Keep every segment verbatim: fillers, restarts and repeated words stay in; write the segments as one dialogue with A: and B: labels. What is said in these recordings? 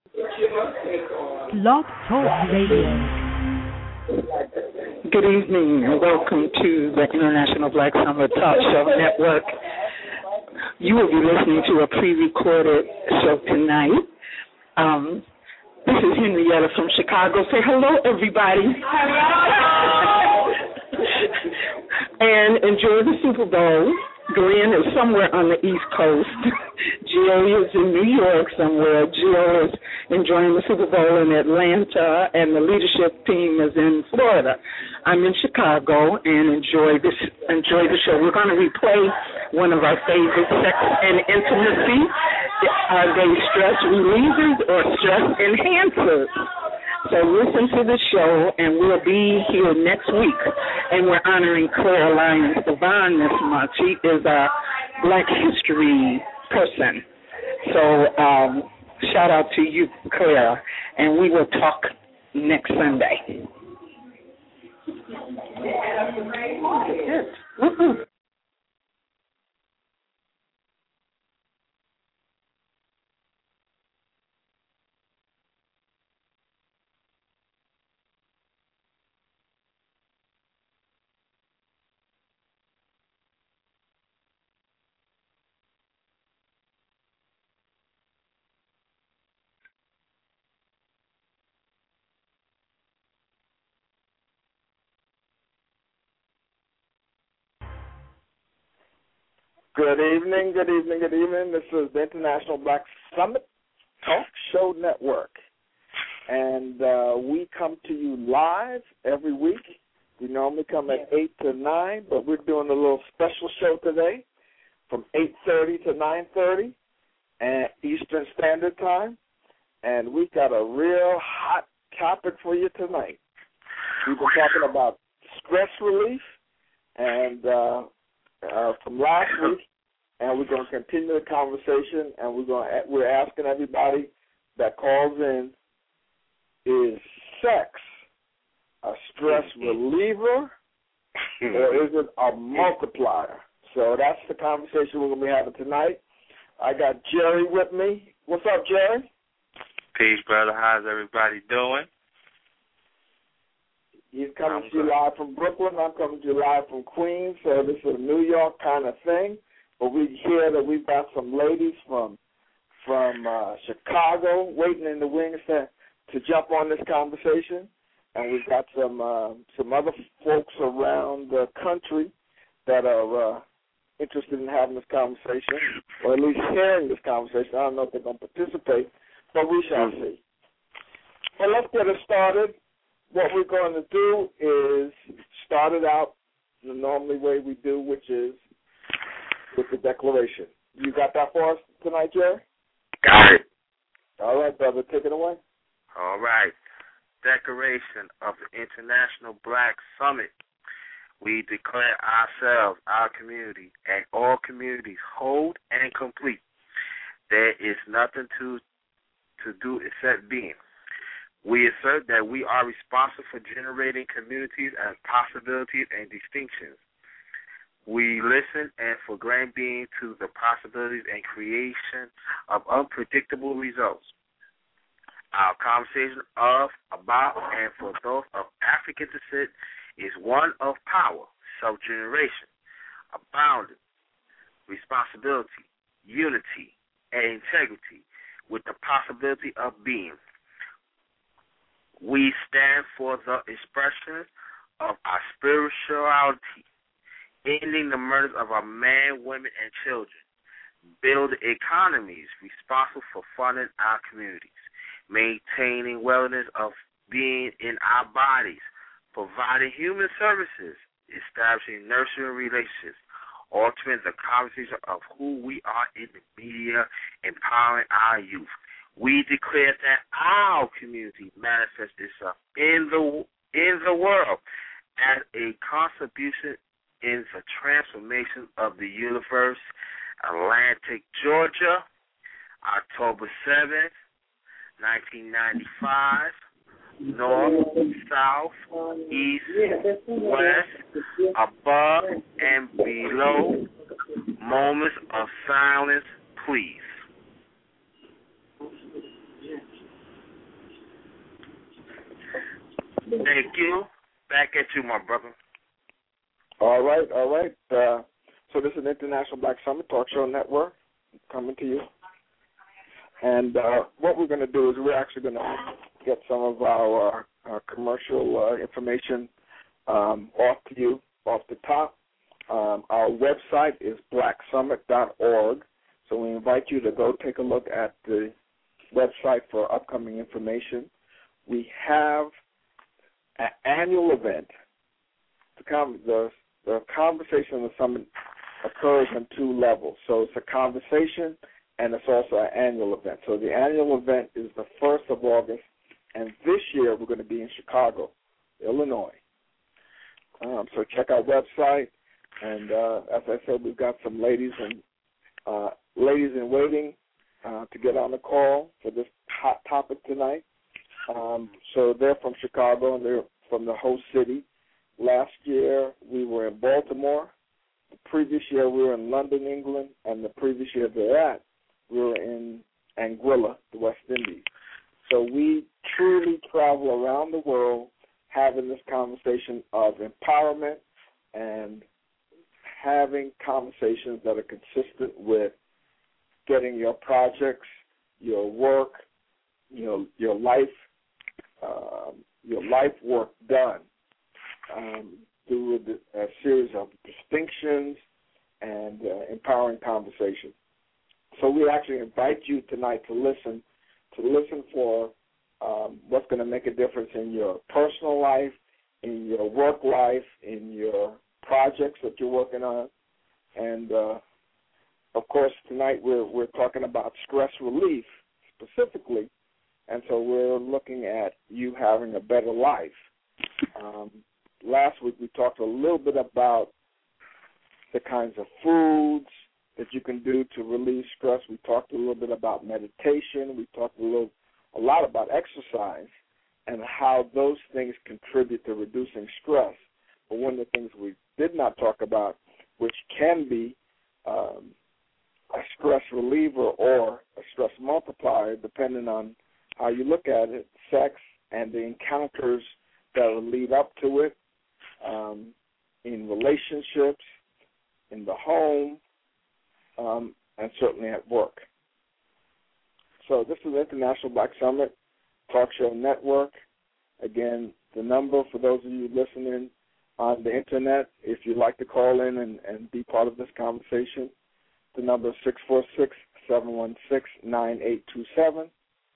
A: Blog Talk Radio.
B: Good evening and welcome to the International Black Summer Talk Show Network. You will be listening to a pre-recorded show tonight. Um, this is Henrietta from Chicago. Say hello, everybody. Hello. And enjoy the Super Bowl. Glenn is somewhere on the East Coast. Gio is in New York somewhere. Gio is enjoying the Super Bowl in Atlanta, and the leadership team is in Florida. I'm in Chicago and enjoy this enjoy the show. We're going to replay one of our favorite sex and intimacy. Are they stress relievers or stress enhancers? So listen to the show, and we'll be here next week. And we're honoring Claire Lyons Devon this month. She is a Black History person. So um, shout out to you, Claire, and we will talk next Sunday. Woo-hoo.
C: Good evening, good evening, good evening. This is the International Black Summit Talk Show Network. And uh, we come to you live every week. We normally come at eight to nine, but we're doing a little special show today from eight thirty to nine thirty at Eastern Standard Time. And we've got a real hot topic for you tonight. We've been talking about stress relief and uh, uh, from last week, and we're going to continue the conversation, and we're going to, we're asking everybody that calls in, is sex a stress reliever or is it a multiplier? So that's the conversation we're going to be having tonight. I got Jerry with me. What's up, Jerry?
D: Peace, brother. How's everybody doing?
C: He's coming I'm to you live from Brooklyn. I'm coming to you live from Queens. So this is a New York kind of thing. But we hear that we've got some ladies from from uh, Chicago waiting in the wings to, to jump on this conversation. And we've got some uh, some other folks around the country that are uh, interested in having this conversation, or at least hearing this conversation. I don't know if they're going to participate, but we shall see. Well, let's get it started. What we're going to do is start it out the normally way we do, which is with the declaration. You got that for us tonight, Jerry?
D: Got it.
C: All right, brother, take it away.
D: All right. Declaration of the International Black Summit. We declare ourselves, our community, and all communities whole and complete. There is nothing to to do except being. We assert that we are responsible for generating communities and possibilities and distinctions. We listen and for grand being to the possibilities and creation of unpredictable results. Our conversation of, about, and for those of African descent is one of power, self-generation, abounding, responsibility, unity, and integrity with the possibility of being. We stand for the expression of our spirituality, ending the murders of our men, women, and children, build economies responsible for funding our communities, maintaining wellness of being in our bodies, providing human services, establishing nurturing relationships, altering the conversation of who we are in the media, empowering our youth. We declare that our community manifests itself in the in the world as a contribution in the transformation of the universe. Atlantic, Georgia, October seventh, nineteen ninety-five. North, south, east, west, above, and below. Moments of silence, please. Thank you. Back at you, my brother.
C: All right, all right. Uh, so this is the International Black Summit Talk Show Network coming to you. And uh, what we're going to do is we're actually going to get some of our, our commercial uh, information um, off to you, off the top. Um, our website is black summit dot org, so we invite you to go take a look at the website for upcoming information. We have an annual event. The, com- the, the conversation of the summit occurs on two levels. So it's a conversation and it's also an annual event. So the annual event is the first of August, and this year we're going to be in Chicago, Illinois. Um, so check our website, and uh, as I said, we've got some ladies and uh, ladies in waiting uh, to get on the call for this hot topic tonight. Um, so they're from Chicago, and they're from the host city. Last year we were in Baltimore. The previous year we were in London, England, and the previous year thereat we were in Anguilla, the West Indies. So we truly travel around the world having this conversation of empowerment and having conversations that are consistent with getting your projects, your work, your your life, um, your life work done um, through a, a series of distinctions and uh, empowering conversation. So we actually invite you tonight to listen, to listen for um, what's going to make a difference in your personal life, in your work life, in your projects that you're working on. And, uh, of course, tonight we're, we're talking about stress relief specifically, and so we're looking at you having a better life. Um, last week we talked a little bit about the kinds of foods that you can do to relieve stress. We talked a little bit about meditation. We talked a little, a lot about exercise and how those things contribute to reducing stress. But one of the things we did not talk about, which can be um, a stress reliever or a stress multiplier, depending on how you look at it, sex and the encounters that will lead up to it um, in relationships, in the home, Um, and certainly at work. So this is International Black Summit Talk Show Network. Again, the number for those of you listening on the Internet, if you'd like to call in and, and be part of this conversation, the number is six four six, seven one six, nine eight two seven.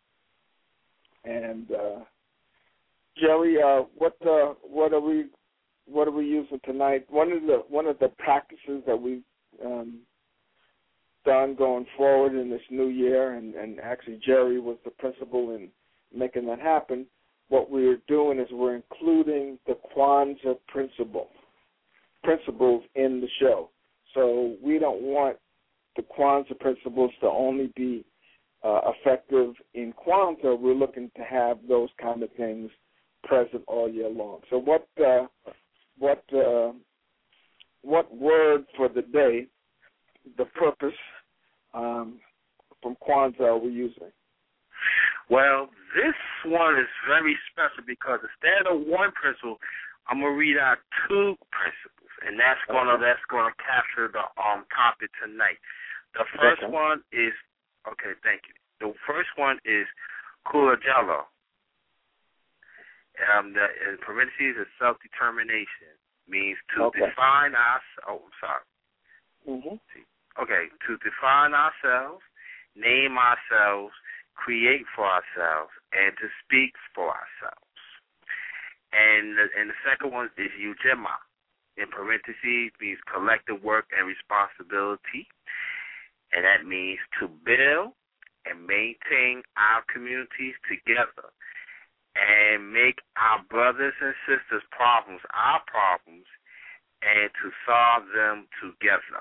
C: And uh, Jerry, uh, what uh, what are we what are we using tonight? One of the one of the practices that we um, done going forward in this new year, and, and actually Jerry was the principal in making that happen. What we're doing is we're including the Kwanzaa principle, principles in the show. So we don't want the Kwanzaa principles to only be uh, effective in Kwanzaa. We're looking to have those kind of things present all year long. So what uh, what uh, what word for the day, the purpose um, from Kwanzaa are we using?
D: Well, this one is very special because instead of one principle, I'm gonna read out two principles, and that's gonna okay. that's gonna capture the um topic tonight. The first okay. one is okay. Thank you. The first one is Kulajalo. Um, the in parentheses is self-determination, means to okay. define our. Oh, I'm sorry.
C: Mm-hmm.
D: Okay, to define ourselves, name ourselves, create for ourselves, and to speak for ourselves. And the, and the second one is Ujema. In parentheses means collective work and responsibility, and that means to build and maintain our communities together and make our brothers and sisters' problems our problems and to solve them together.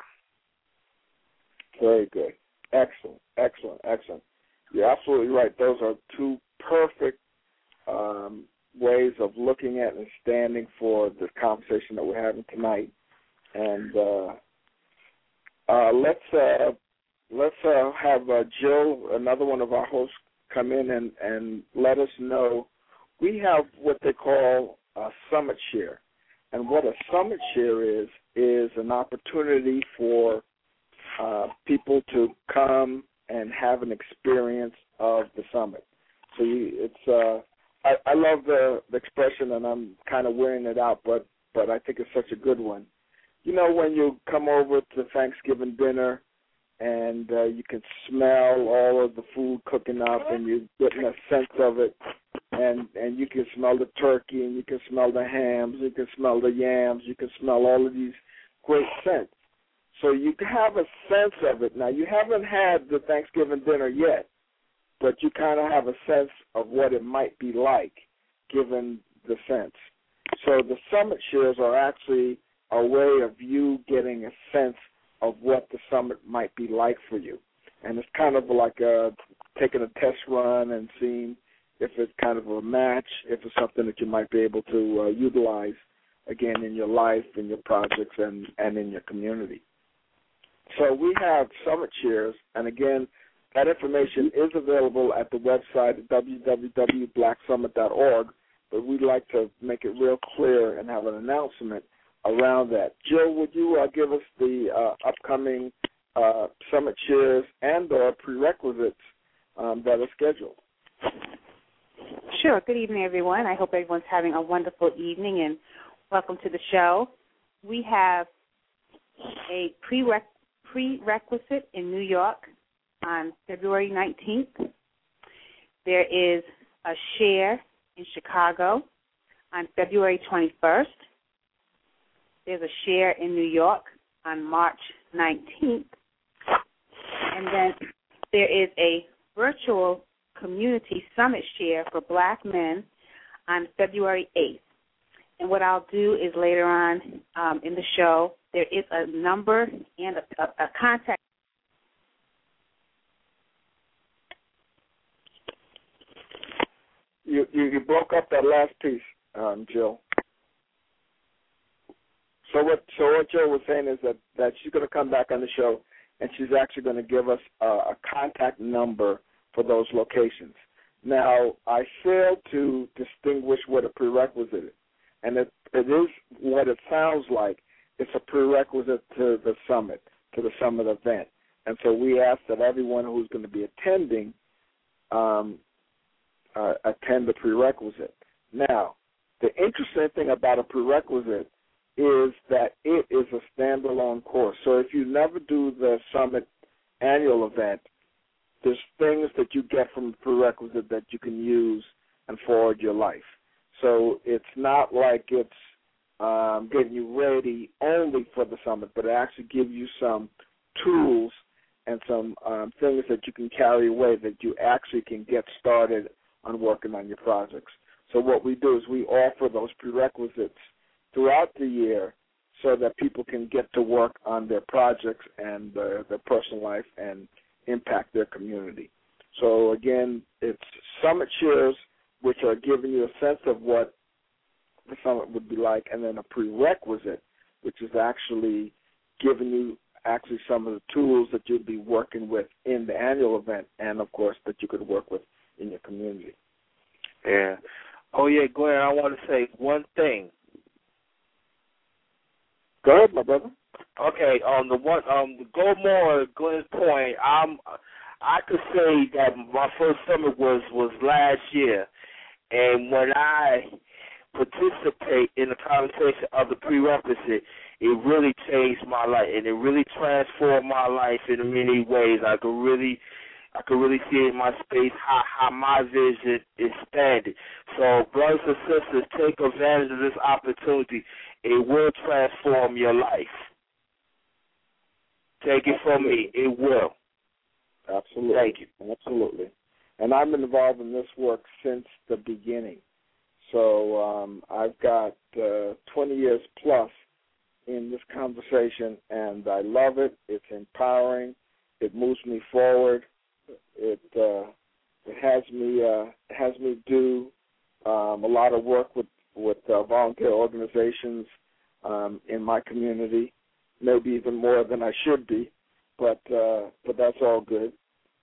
C: Very good. Excellent, excellent, excellent. You're absolutely right. Those are two perfect um, ways of looking at and standing for the conversation that we're having tonight. And uh, uh, let's uh, let's uh, have uh, Jill, another one of our hosts, come in and, and let us know we have what they call a summit share. And what a summit share is, is an opportunity for uh, people to come and have an experience of the summit. So you, it's, uh, I, I love the, the expression, and I'm kind of wearing it out, but, but I think it's such a good one. You know, when you come over to Thanksgiving dinner and uh, you can smell all of the food cooking up and you're getting a sense of it, and, and you can smell the turkey and you can smell the hams, you can smell the yams, you can smell all of these great scents. So you have a sense of it. Now, you haven't had the Thanksgiving dinner yet, but you kind of have a sense of what it might be like given the sense. So the summit shares are actually a way of you getting a sense of what the summit might be like for you. And it's kind of like a, taking a test run and seeing if it's kind of a match, if it's something that you might be able to uh, utilize, again, in your life, in your projects, and, and in your community. So we have summit shares, and again, that information is available at the website at w w w dot black summit dot org, but we'd like to make it real clear and have an announcement around that. Jill, would you uh, give us the uh, upcoming uh, summit shares and or prerequisites um, that are scheduled?
E: Sure. Good evening, everyone. I hope everyone's having a wonderful evening, and welcome to the show. We have a prereq- prerequisite in New York on February nineteenth. There is a share in Chicago on February twenty-first. There's a share in New York on March nineteenth. And then there is a virtual community summit share for black men on February eighth. And what I'll do is later on um, in the show, there is a number and a, a, a contact.
C: You, you you broke up that last piece, um, Jill. So what so what Jill was saying is that, that she's going to come back on the show, and she's actually going to give us a, a contact number for those locations. Now, I failed to distinguish what a prerequisite is, and it, it is what it sounds like. It's a prerequisite to the summit, to the summit event. And so we ask that everyone who's going to be attending um, uh, attend the prerequisite. Now, the interesting thing about a prerequisite is that it is a standalone course. So if you never do the summit annual event, there's things that you get from the prerequisite that you can use and forward your life. So it's not like it's um, getting you ready only for the summit, but it actually gives you some tools and some um, things that you can carry away that you actually can get started on working on your projects. So what we do is we offer those prerequisites throughout the year so that people can get to work on their projects and uh, their personal life and impact their community. So, again, it's summit shares, which are giving you a sense of what the summit would be like, and then a prerequisite, which is actually giving you actually some of the tools that you'll be working with in the annual event and, of course, that you could work with in your community.
D: Yeah. Oh, yeah, Glenn, I want to say one thing.
C: Go ahead, my brother.
D: Okay, um, the one, um, to go more to Glenn's point, I'm, I could say that my first summit was, was last year, and when I participate in the conversation of the prerequisite, it really changed my life, and it really transformed my life in many ways. I could really, I could really see in my space how, how my vision expanded. So, brothers and sisters, take advantage of this opportunity. It will transform your life. Take it from me. It will.
C: Absolutely.
D: Thank you.
C: Absolutely. And I'm involved in this work since the beginning. So um, I've got uh, twenty years plus in this conversation, and I love it. It's empowering. It moves me forward. It uh, it has me uh, has me do um, a lot of work with with uh, volunteer organizations um, in my community, maybe even more than I should be, but uh, but that's all good.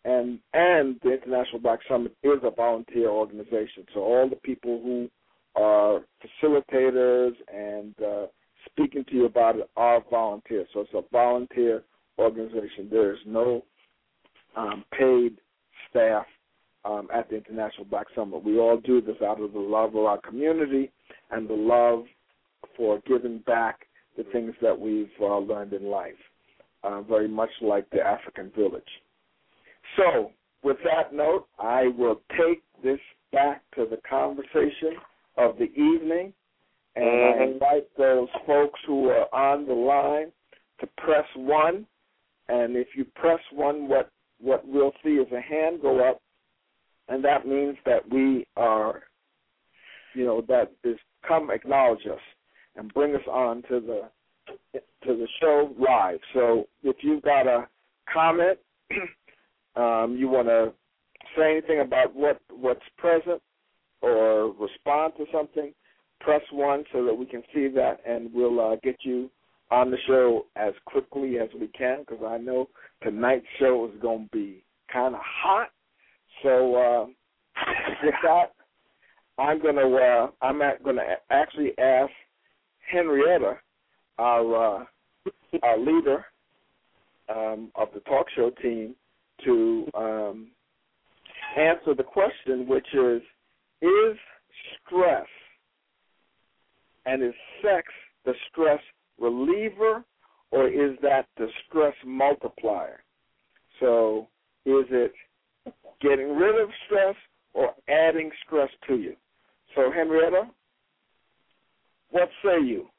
C: and and the International Black Summit is a volunteer organization. So all the people who are facilitators and uh, speaking to you about it are volunteers. So it's a volunteer organization. There is no um, paid staff um, at the International Black Summit. We all do this out of the love of our community and the love for giving back the things that we've uh, learned in life, uh, very much like the African village. So with that note, I will take this back to the conversation of the evening, and I invite those folks who are on the line to press one. And if you press one, what, what we'll see is a hand go up, and that means that we are, you know, that is come acknowledge us and bring us on to the to the show live. So if you've got a comment, um, you want to say anything about what, what's present or respond to something, press one so that we can see that, and we'll uh, get you on the show as quickly as we can, because I know tonight's show is going to be kind of hot. So uh, with that, I'm going to uh, I'm going to actually ask Henrietta, our uh, our leader um, of the talk show team, to um, answer the question, which is: is stress and is sex the stress reliever, or is that the stress multiplier? So is it getting rid of stress or adding stress to you? So, Henrietta, what say you?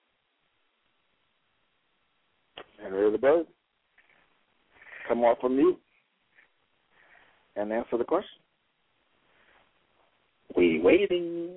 C: Henrietta Bird, come off of mute and answer the question. We waiting.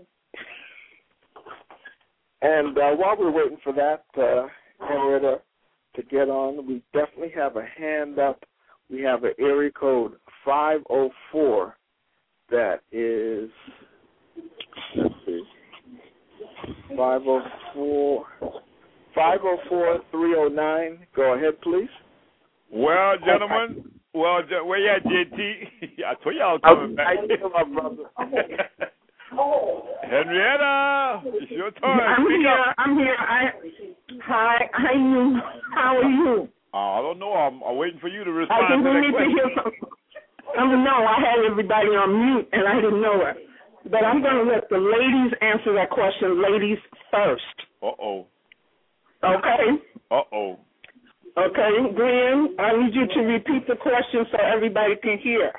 C: And uh, while we're waiting for that, uh, Henrietta, to get on, we definitely have a hand up. We have an area code five oh four that is, let's see, five oh four, five oh four, three oh nine. Go ahead, please.
F: Well, gentlemen, well, where you at, J T? I told you I was coming back.
C: I know, my brother.
F: Henrietta, it's your turn.
B: I'm
F: Speak
B: here.
F: up.
B: I'm here. I, hi, hi, you. How are you?
F: Uh, I don't know. I'm, I'm waiting for you to
B: I
F: respond
B: think
F: to
B: we
F: that
B: need to
F: question.
B: hear from. Um, no, I had everybody on mute, and I didn't know it. But I'm going to let the ladies answer that question. Ladies first.
F: Uh-oh.
B: Okay?
F: Uh-oh.
B: Okay, Glenn, I need you to repeat the question so everybody can hear.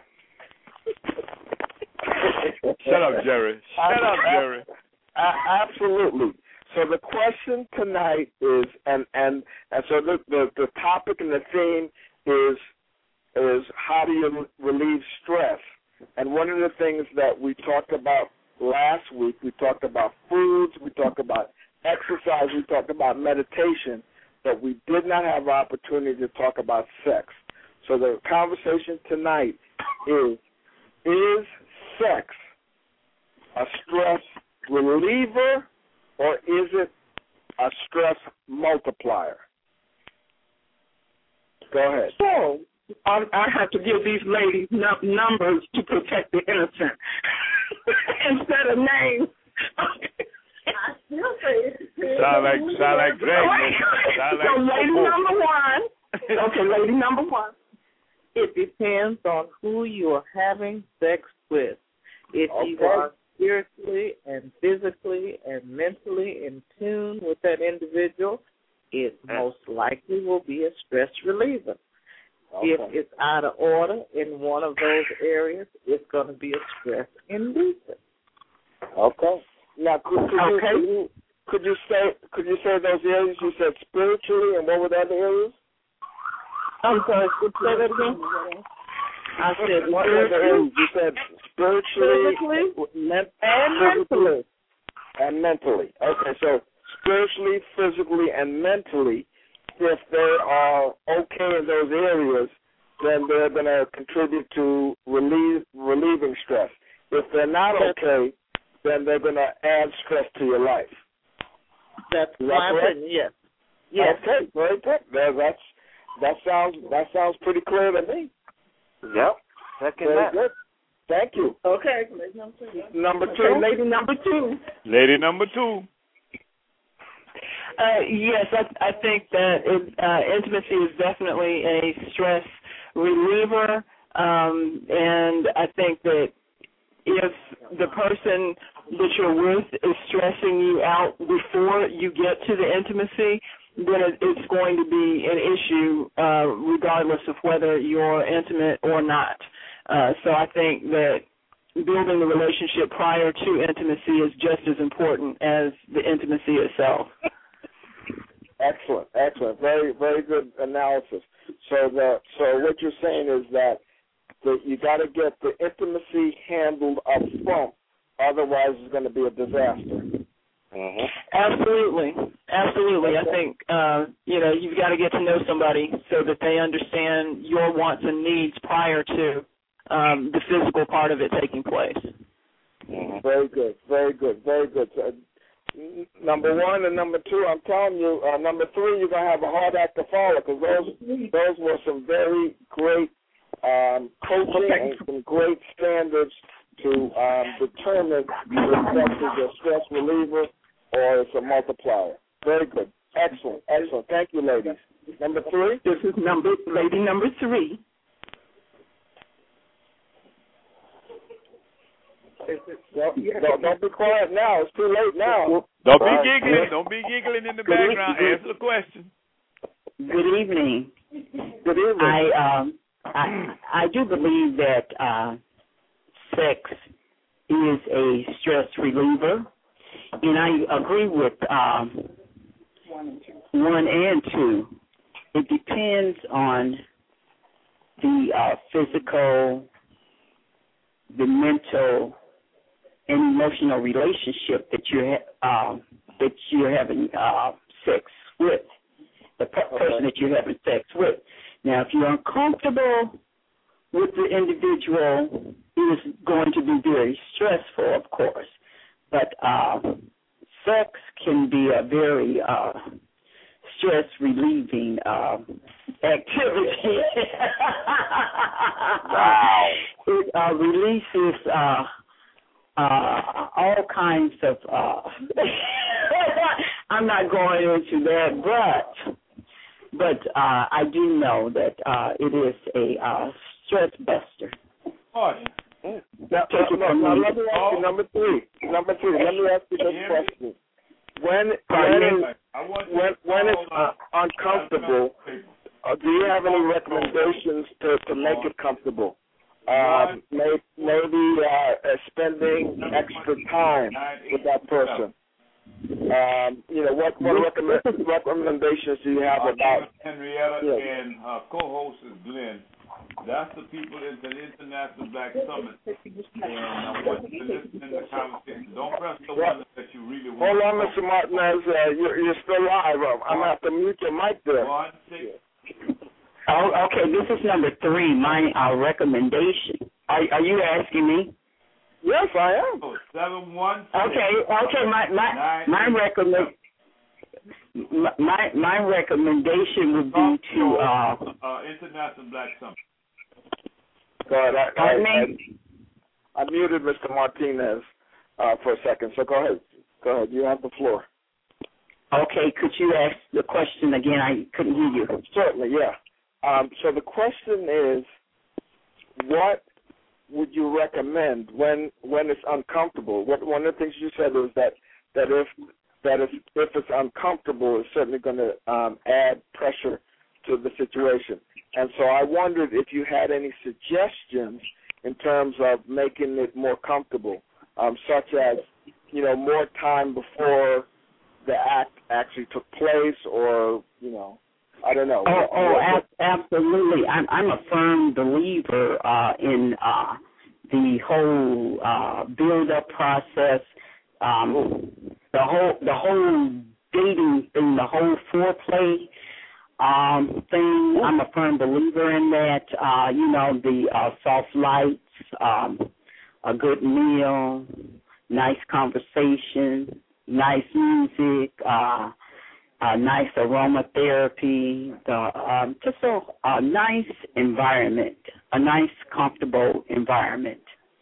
F: Shut up, Jerry. Shut up, Jerry.
C: Uh, absolutely. So the question tonight is, and and, and so the, the the topic and the theme is is how do you relieve stress? And one of the things that we talked about last week, we talked about foods, we talked about exercise, we talked about meditation, but we did not have an opportunity to talk about sex. So the conversation tonight is, is sex a stress reliever, or is it a stress multiplier? Go ahead.
B: So I, I have to give these ladies num- numbers to protect the innocent instead of names. I still say it.
F: Sound like, sound like Greg. Sound like
B: so lady
F: Popo.
B: number one. Okay, lady number one.
G: It depends on who you are having sex with. If
C: Okay.
G: you are spiritually and physically and mentally in tune with that individual, it most likely will be a stress reliever.
C: Okay.
G: If it's out of order in one of those areas, it's going to be a stress inducer.
C: Okay. Now, could, could,
B: Okay.
C: you, could you could you say could you say those areas? You said spiritually, and what were the other areas?
G: I'm sorry, could you say that again? I said
C: What were the areas? You said spiritually,
G: physically,
C: men-
G: and mentally.
C: and mentally. Okay, so spiritually, physically, and mentally, if they are okay in those areas, then they're going to contribute to relieve, relieving stress. If they're not okay, then they're going to add stress to your life.
G: That's
C: Is that
G: my
C: correct?
G: opinion, yes. Yes.
C: Okay, very good. That, that's, that sounds that sounds pretty clear to me. Yep. Second Very that. Good. Thank you.
G: Okay, lady number two.
C: Number two.
B: Okay, lady number two.
F: Lady number two.
H: Uh, yes, I, I think that it, uh, intimacy is definitely a stress reliever, um, and I think that if the person that you're with is stressing you out before you get to the intimacy, then it, it's going to be an issue uh, regardless of whether you're intimate or not. Uh, so I think that building the relationship prior to intimacy is just as important as the intimacy itself.
C: Excellent, excellent. Very, very good analysis. So the so what you're saying is that the, you got to get the intimacy handled up front, otherwise it's going to be a disaster.
H: Mm-hmm. Absolutely, absolutely. I think uh, you know you've got to get to know somebody so that they understand your wants and needs prior to um, the physical part of it taking place.
C: Mm-hmm. Very good, very good, very good. So, number one and number two, I'm telling you, uh, number three, you're going to have a hard act to follow because those, those were some very great um, coaching and some great standards to um, determine if this is a stress reliever or it's a multiplier. Very good. Excellent. Excellent. Thank you, ladies. Number three?
B: This is number lady number three.
C: Don't, don't, don't be quiet now. It's too late now.
F: Don't be giggling. Don't be giggling in the background. Answer the question.
I: Good evening.
C: Good evening.
I: I um I I do believe that uh, sex is a stress reliever, and I agree with um, one and two. It depends on the uh, physical, the mental, and emotional relationship that you're uh, that you're having uh, sex with, the per-
C: okay.
I: person that you're having sex with. Now, if you're uncomfortable with the individual, it is going to be very stressful, of course. But uh, sex can be a very uh, stress-relieving uh, activity.
C: Wow.
I: It uh, releases uh, uh, all kinds of, uh, I'm not going into that, but but uh, I do know that uh, it is a uh, stress buster.
F: Oh,
C: yeah. Now, now, now, let me ask you number three. Number three, let me ask you this question. When when when, when it's uh, uncomfortable, uh, do you have any recommendations to, to make it comfortable? Uh, may, maybe uh, uh, spending extra time with that person. Um, you know, what what recommend, recommendations do you have about
F: Henrietta
C: you know,
F: and her co-host is Glenn? That's the people in the International Black Summit. And I want you to listen in the conversation. Don't press the one that you really want.
C: Hold on, Mister Martinez. Uh, you're, you're still live. I'm going to have to mute your mic there.
F: One, six.
I: Oh, okay, this is number three, my uh, recommendation. Are, are you asking me?
C: Yes, I am.
F: Oh, seven, one, six.
I: Okay, okay, my my, my recommend my my recommendation would be to uh,
F: uh International Black Summit.
C: Go ahead. I,
I: Pardon
C: I,
I: me?
C: I, I muted Mister Martinez uh, for a second, so go ahead. Go ahead. You have the floor.
I: Okay, could you ask the question again? I couldn't hear you.
C: Certainly, yeah. Um, so the question is, what would you recommend when when it's uncomfortable? What, one of the things you said was that that if that if, if it's uncomfortable, it's certainly going to um, add pressure to the situation. And so I wondered if you had any suggestions in terms of making it more comfortable, um, such as, you know, more time before the act actually took place, or, you know, I don't know.
I: Oh, oh
C: what,
I: ab- absolutely. I'm, I'm a firm believer uh, in uh, the whole uh, build-up process, um, the whole the whole dating thing, the whole foreplay um, thing. I'm a firm believer in that. Uh, you know, the uh, soft lights, um, a good meal, nice conversation, nice music, uh, a nice aromatherapy, the, um, just a, a nice environment, a nice, comfortable environment.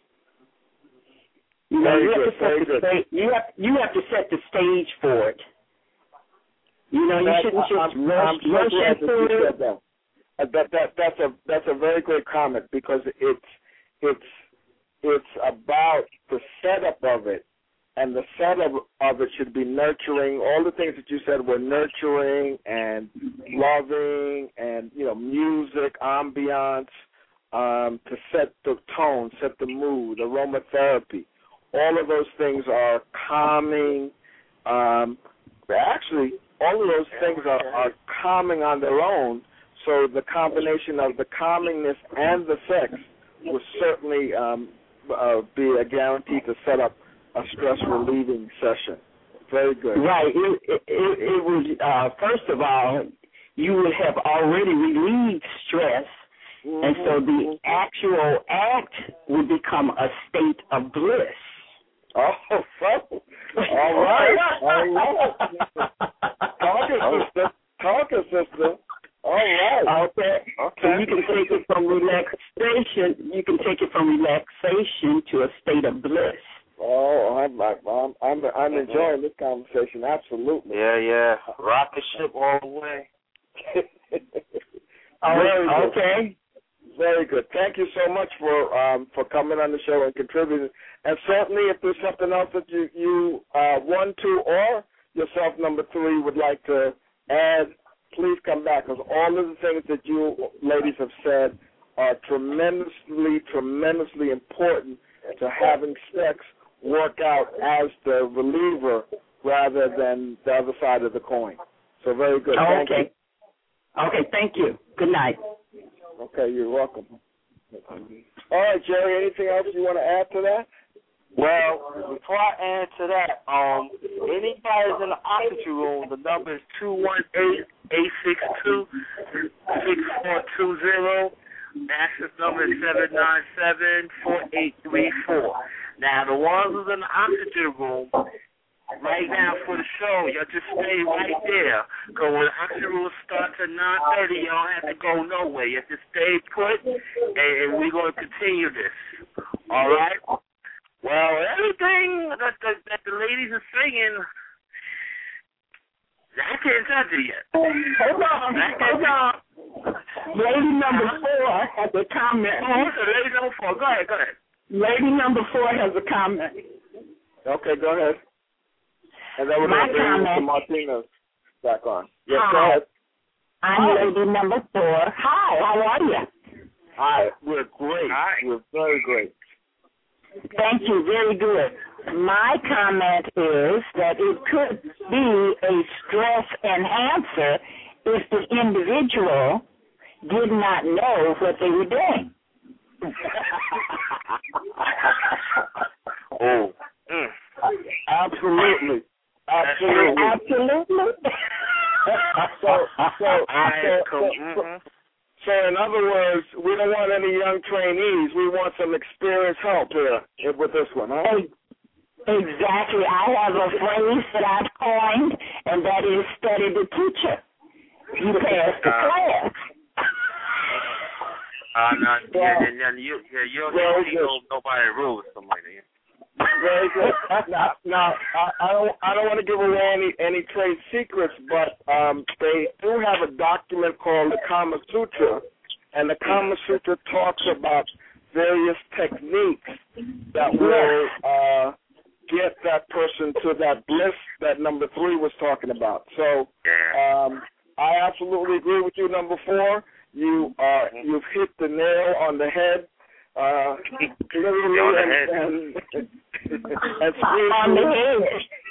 I: You know,
C: Very
I: you have
C: good,
I: to set
C: very
I: the
C: good.
I: stage. You have you have to set the stage for it. You know, you
C: That-
I: shouldn't just
C: I'm,
I: rush,
C: I'm so
I: rush
C: glad that
I: into
C: you
I: it.
C: said that. Uh, that that that's a that's a very great comment because it's it's it's about the setup of it, and the setup of it should be nurturing. All the things that you said were nurturing and loving, and you know, music, ambiance, um, to set the tone, set the mood, aromatherapy. All of those things are calming. Um, actually, all of those things are, are calming on their own. So the combination of the calmingness and the sex will certainly um, uh, be a guarantee to set up a stress-relieving session. Very good.
I: Right. It, it, it, it was, uh, first of all, you would have already relieved stress, mm-hmm. and so the actual act would become a state of bliss.
C: Oh, so, all right. All right. Talking, sister. Talking, sister. All right.
I: Okay.
C: Okay.
I: So you can take it from relaxation. You can take it from relaxation to a state of bliss.
C: Oh, I'm I'm I'm I'm enjoying this conversation. Absolutely.
D: Yeah, yeah. Rocket ship all the way.
C: Very good.
I: Okay.
C: Very good. Thank you so much for um, for coming on the show and contributing. And certainly, if there's something else that you you uh, one, two, or yourself number three would like to add, please come back, because all of the things that you ladies have said are tremendously, tremendously important to having sex work out as the reliever rather than the other side of the coin. So very good.
I: Oh,
C: Thank
I: okay.
C: you.
I: Okay, thank you. Good night.
C: Okay, you're welcome. All right, Jerry, anything else you want to add to that?
D: Well, before I answer that, um, anybody's in the oxygen room, the number is two one eight, eight six two, six four two zero. Access number is seven nine seven, four eight three four. Now, the ones who's in the oxygen room, right now for the show, y'all just stay right there. Because when the oxygen room starts at nine thirty, y'all don't have to go nowhere. You have to stay put, and, and we're going to continue this. All right? Well, everything that the, that the ladies are singing, I can't touch it yet.
I: Hold on, hold on. Lady number four has a comment.
D: Oh, what's it? Lady number four. Go ahead, go ahead.
I: Lady number four has a comment.
C: Okay, go ahead. And then we're
I: My
C: going to bring
I: comment.
C: Martinez back on. Yes,
I: Hi.
C: go ahead.
I: I'm
C: Hi.
I: lady number four. Hi, how are you?
C: Hi, we're great.
D: Hi.
C: We're very great.
I: Thank you, very good. My comment is that it could be a stress enhancer if the individual did not know what they were doing.
D: Oh. Mm.
C: Absolutely. Absolutely.
I: Absolutely.
C: so, so, so, so, so, so, in other words, we don't want any young trainees. We want some experienced help here with this one, huh?
I: Exactly. I have a phrase that I've coined, and that is study the teacher. You pass the
D: Uh,
I: class.
D: Uh, no, yeah, yeah, yeah, you, yeah, you don't
C: Very
D: see
C: good.
D: no, nobody rules, something like that.
C: Very good. Now, now I, I don't, I don't want to give away any any trade secrets, but um, they do have a document called the Kama Sutra, and the Kama Sutra talks about various techniques that will uh, get that person to that bliss that number three was talking about. So um, I absolutely agree with you, number four. You uh, you've hit the nail on the head. Uh, literally
D: on the
C: and,
D: head.
C: and, and
I: On the head.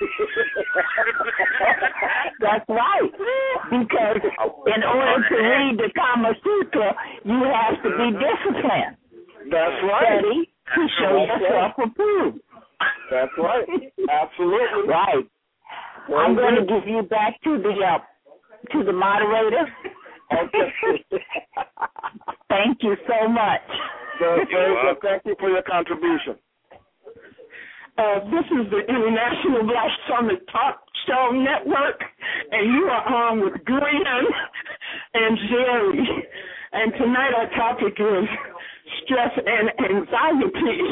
I: That's right. Because in order to read the Kama Sutra, you have to be disciplined.
C: That's right.
I: Study to show
C: That's
I: yourself
C: right.
I: approved.
C: That's right. Absolutely.
I: Right.
C: Very
I: I'm going to
C: good.
I: give you back to the uh, to the moderator.
C: Okay.
I: Thank you so much.
C: So, so, thank you for your contribution.
J: Uh, this is the International Black Summit Talk Show Network,
H: and you are on with Glenn and Jerry. And tonight our topic is stress and anxiety.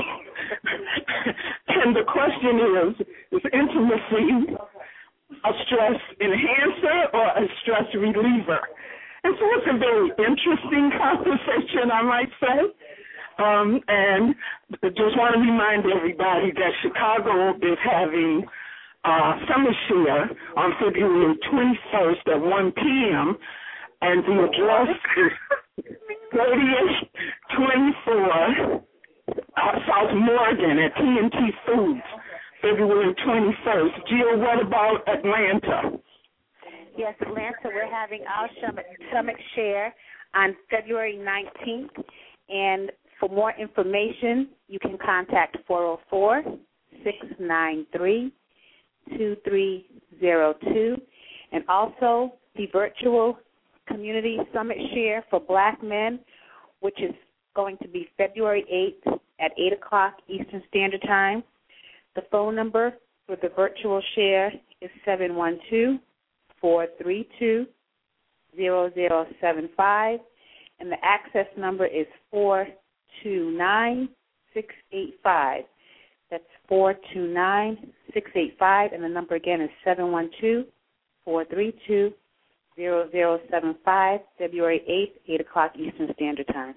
H: And the question is, is intimacy a stress enhancer or a stress reliever? And so it's a very interesting conversation, I might say. Um, and I just want to remind everybody that Chicago is having uh, Summer Share on February twenty-first at one p.m. And the address is thirty-eight twenty-four uh, South Morgan at T and T Foods, February twenty-first. Jill, what about Atlanta?
E: Yes, Atlanta, we're having our Summit, Summit Share on February nineteenth. And for more information, you can contact four oh four, six nine three, two three zero two. And also the virtual Community Summit Share for Black men, which is going to be February eighth at eight o'clock Eastern Standard Time. The phone number for the virtual share is seven one two, four three two, zero zero seven five, and the access number is four two nine, six eight five. That's four two nine, six eight five, and the number again is seven one two, four three two, zero zero seven five, February eighth, eight o'clock Eastern Standard Time.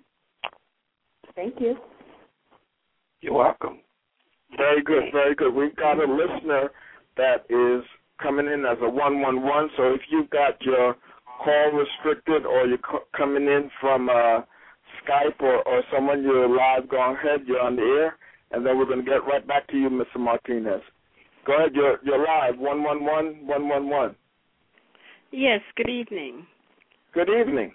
E: Thank you.
C: You're welcome. Very good, very good. We've got a listener that is coming in as a one one one, so if you've got your call restricted or you're co- coming in from uh, Skype or, or someone, you're live, go ahead, you're on the air, and then we're going to get right back to you, Mister Martinez. Go ahead, you're, you're live, one one one, one one one.
J: Yes, good evening.
C: Good evening.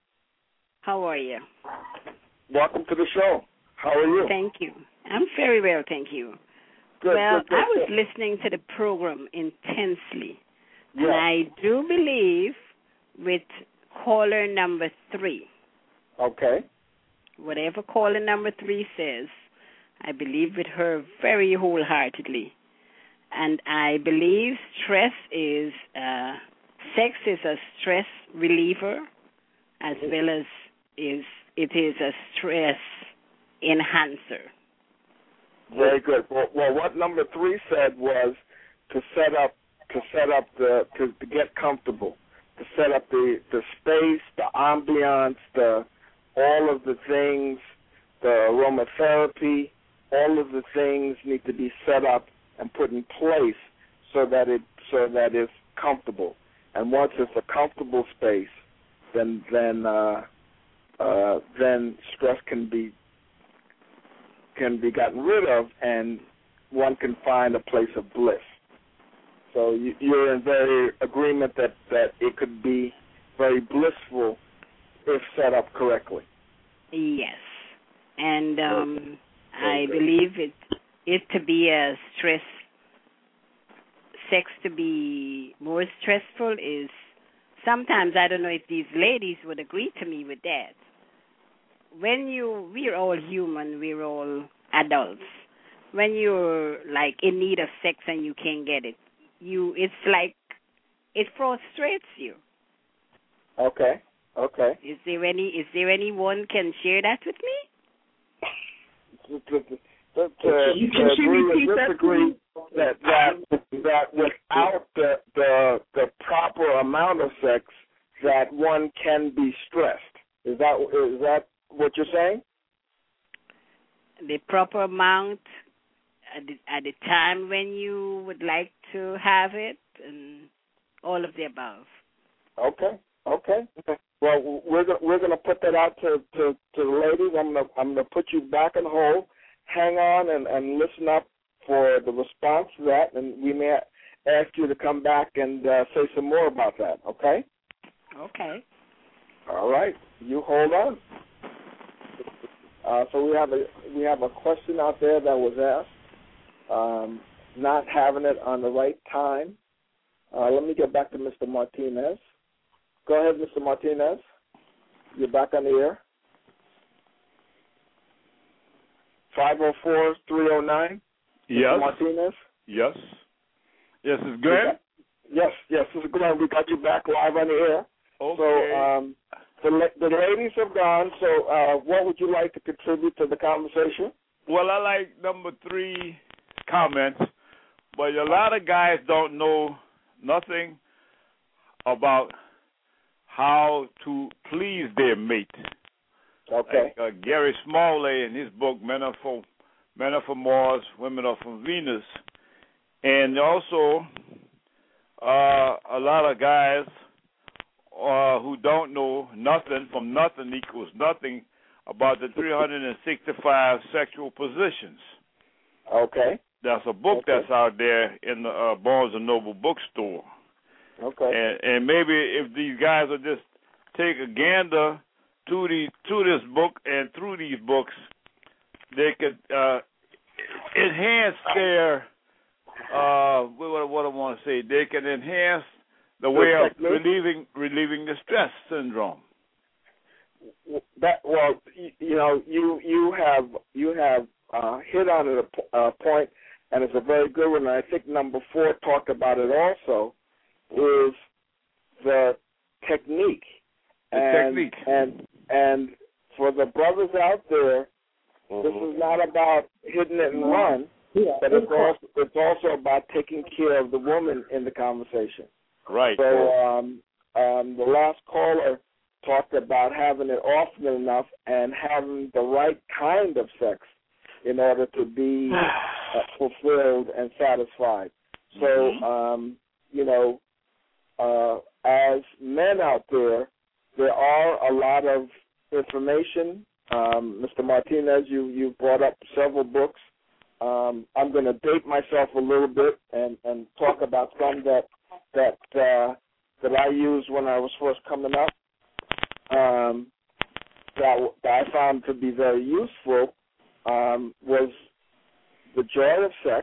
J: How are you?
C: Welcome to the show. How are you?
J: Thank you. I'm very well, thank you.
C: Good,
J: well,
C: good, good,
J: I was
C: good.
J: listening to the program intensely,
C: Yeah.
J: and I do believe with caller number three.
C: Okay.
J: Whatever caller number three says, I believe with her very wholeheartedly. And I believe stress is, uh, sex is a stress reliever as well as is it is a stress enhancer.
C: Very good. Well, well, what number three said was to set up, to set up the, to, to get comfortable, to set up the, the space, the ambiance, the all of the things, the aromatherapy, all of the things need to be set up and put in place so that it so that it's comfortable. And once it's a comfortable space, then then uh, uh, then stress can be can be gotten rid of, and one can find a place of bliss. So you, you're in very agreement that, that it could be very blissful if set up correctly.
J: Yes, and um, I
C: good.
J: believe it it to be a stress, sex to be more stressful is sometimes, I don't know if these ladies would agree to me with that. When you, we're all human, we're all adults. When you're like in need of sex and you can't get it, you it's like it frustrates you.
C: Okay. Okay.
J: Is there any is there anyone can share that with me?
C: To, to, to, to,
H: You
C: to
H: can she
C: agree
H: repeat
C: or
H: that,
C: disagree that that that without the, the the proper amount of sex, that one can be stressed. Is that is that what you're saying?
J: The proper amount at the, at the time when you would like to have it, and all of the above.
C: Okay. Okay. Well, we're gonna, we're going to put that out to, to, to the ladies. I'm going to I'm going to put you back on hold. Hang on and, and listen up for the response to that, and we may ask you to come back and uh, say some more about that. Okay.
J: Okay.
C: All right. You hold on. Uh, so we have a we have a question out there that was asked. Um, not having it on the right time. Uh, let me get back to Mister Martinez. Go ahead, Mister Martinez. You're back on the air. five oh four, three oh nine.
F: Yes.
C: Mister Martinez.
F: Yes. Yes, it's Glenn.
C: Yes, yes, this is Glenn. We got you back live on the air.
F: Okay.
C: So um, the the ladies have gone. So uh, what would you like to contribute to the conversation?
F: Well, I like number three comments, but a lot of guys don't know nothing about how to please their mate.
C: Okay.
F: Like, uh, Gary Smalley in his book, Men Are for Men Are for Mars, Women Are for Venus, and also uh, a lot of guys uh, who don't know nothing from nothing equals nothing about the three hundred sixty-five sexual positions.
C: Okay.
F: That's a book
C: okay.
F: that's out there in the uh, Barnes and Noble bookstore.
C: Okay.
F: And, and maybe if these guys would just take a gander to the to this book and through these books, they could uh, enhance their uh, what, what I want to say. They can enhance the way of relieving relieving the stress syndrome.
C: That well, you know, you you have you have uh, hit on it a, a point, and it's a very good one. And I think number four talked about it also. Is the technique.
F: The
C: and,
F: technique.
C: And and for the brothers out there,
F: mm-hmm.
C: this is not about hitting it and run, yeah, but it's also it's also about taking care of the woman in the conversation.
F: Right.
C: So um, um, the last caller talked about having it often enough and having the right kind of sex in order to be uh, fulfilled and satisfied. So
F: mm-hmm.
C: um, you know. Uh, as men out there, there are a lot of information. Um, Mister Martinez, you you brought up several books. Um, I'm going to date myself a little bit and, and talk about some that that uh, that I used when I was first coming up. Um, that, that I found to be very useful um, was The Joy of Sex.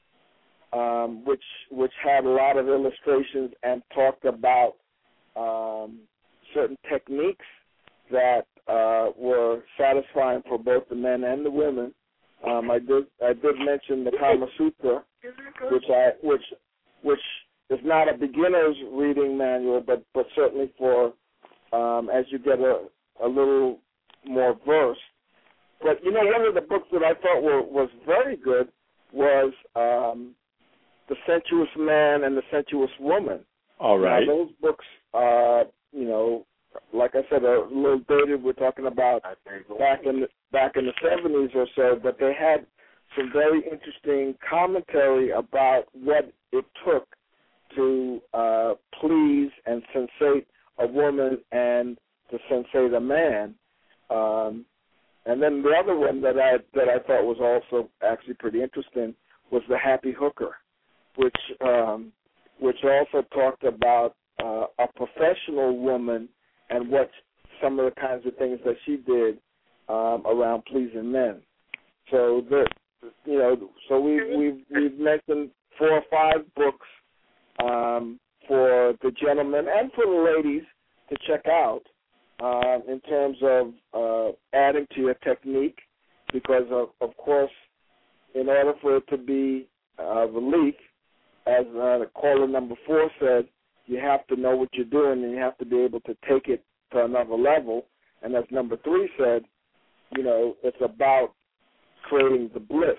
C: Um, which which had a lot of illustrations and talked about um, certain techniques that uh, were satisfying for both the men and the women. Um, I did I did mention the Kama Sutra, which I which which is not a beginner's reading manual, but but certainly for um, as you get a a little more versed. But you know, one of the books that I thought were, was very good was um, The Sensuous Man and the Sensuous Woman.
F: All right.
C: Now, those books, uh, you know, like I said, a little dated. We're talking about back in the, back in the seventies or so, but they had some very interesting commentary about what it took to uh, please and sensate a woman and to sensate a man. Um, and then the other one that I that I thought was also actually pretty interesting was The Happy Hooker, which um, which also talked about uh, a professional woman and what some of the kinds of things that she did um, around pleasing men. So the you know, so we we've we've mentioned four or five books um, for the gentlemen and for the ladies to check out uh, in terms of uh, adding to your technique, because of, of course, in order for it to be uh, relief, as uh, caller number four said, you have to know what you're doing and you have to be able to take it to another level. And as number three said, you know, it's about creating the bliss.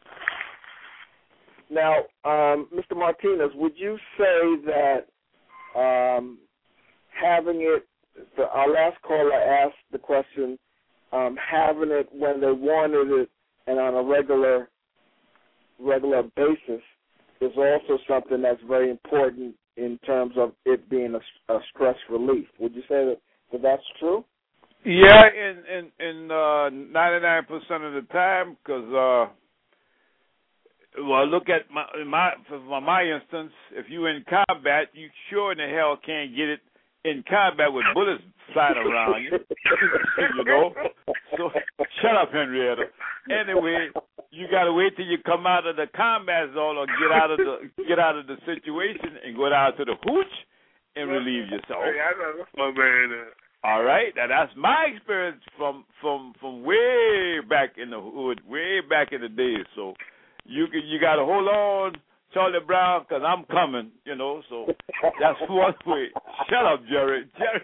C: Now, um, Mister Martinez, would you say that um, having it, the, our last caller asked the question, um, having it when they wanted it and on a regular regular basis is also something that's very important in terms of it being a, a stress relief. Would you say that, that that's true?
F: Yeah, in in, in uh, ninety-nine percent of the time, because uh, well, look at my my for my instance, if you in combat, you sure in the hell can't get it in combat with bullets flying around you. You know, so shut up, Henrietta. Anyway, you gotta wait till you come out of the combat zone or get out of the get out of the situation and go down to the hooch and relieve yourself.
D: My man.
F: All right, now that's my experience from from from way back in the hood, way back in the days. So you can you got to hold on Charlie Brown, because I'm coming, you know, so that's one way. Shut up, Jerry. Jerry.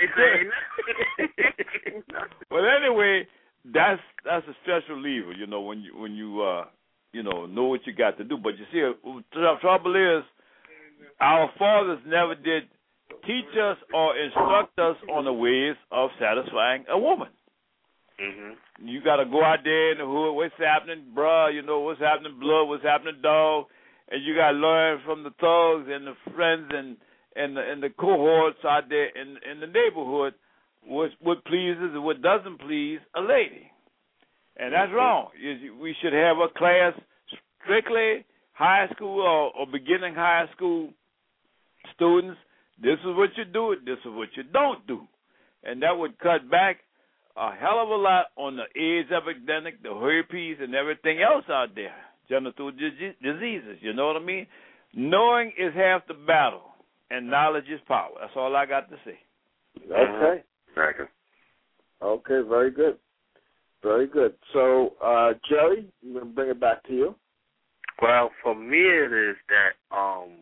D: I say
F: But anyway, that's that's a stress reliever, you know, when you when you uh you know know what you got to do. But you see, the trouble is, our fathers never did teach us or instruct us on the ways of satisfying a woman.
D: Mm-hmm.
F: You got to go out there in the hood. What's happening, bruh? You know what's happening, blood? What's happening, dog? And you got to learn from the thugs and the friends and and the, and the cohorts out there in in the neighborhood what what pleases and what doesn't please a lady. And that's wrong. We should have a class strictly high school or, or beginning high school students. This is what you do. This is what you don't do. And that would cut back a hell of a lot on the AIDS epidemic, the herpes, and everything else out there. Genital diseases, you know what I mean? Knowing is half the battle, and knowledge is power. That's all I got to say.
C: Okay.
D: Very
C: Okay, very good. Very good. So, uh, Jerry, I'm going to bring it back to you.
D: Well, for me it is that um,